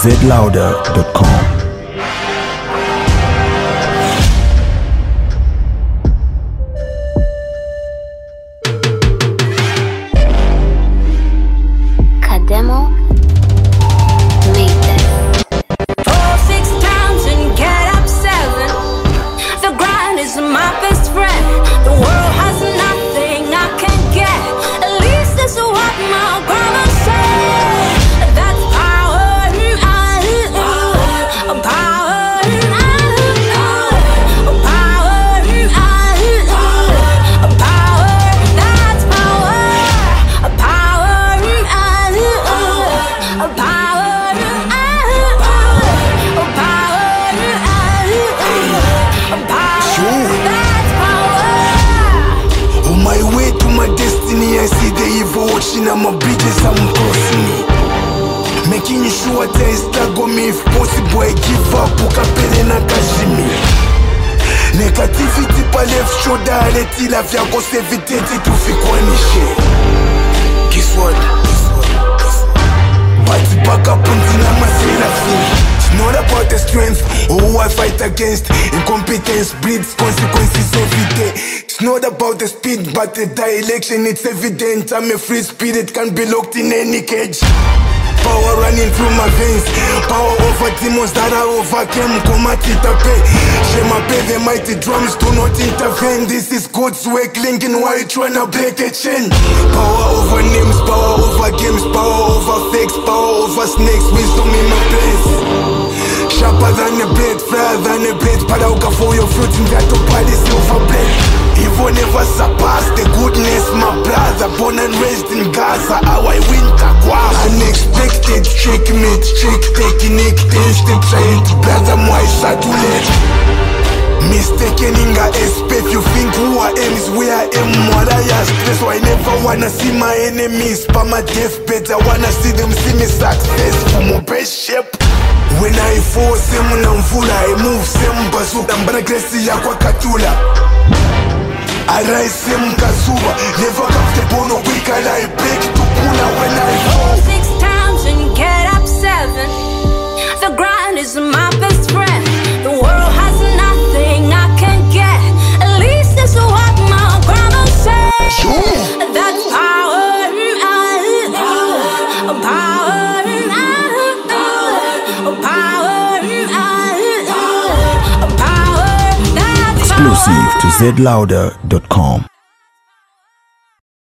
zlouder.com. Demo made this. 4, 6 times and get up 7. The grind is my best friend. The world has nothing I can get. At least that's what my grandma said. That's power, power, power, that's power, On my way to my destiny, I see the evil watching on my bridges, I'm crossing me. Making sure I struggle me, if possible I give up, ukapele na kashimi. Negativity pa left shoulder, aleti la vya kose vitete tufikwanishe. Guess what? Party back up until I'm a seraphin. It's not about the strength or who I fight against. Incompetence breeds consequences every day. It's not about the speed but the direction. It's evident I'm a free spirit, can't be locked in any cage. Power running through my veins. Power over demons that I overcame. Komatita pay. Shema pay, the mighty drums do not intervene. This is God's work, linking why you tryna break a chain. Power over names, power over games, power over fakes, power over snakes, wisdom in my place. Sharper than a blade, flyer than a blade. Palauka for your fruits in that body silver blade. Evil never surpass the goodness, my brother. Born and raised in Gaza, how I win Takwa. Unexpected checkmate, trick technique, 10 steps ahead, brother, my satellite. Mistaken in a escape, you think who I am is where I am. What I ask, so I never wanna see my enemies. But my deathbed, I wanna see them see me successful, my best shape. When I fall, same namvula, I move same bazooka. Mbana gresi ya kwa katula. I rise same kazuba. Never comfortable, no weak, I lie big to pula when I fall. 6 times and get up 7. The grind is my best friend. The world has nothing I can get. At least that's what my grandma said. That's power, Exclusive to zlouder.com.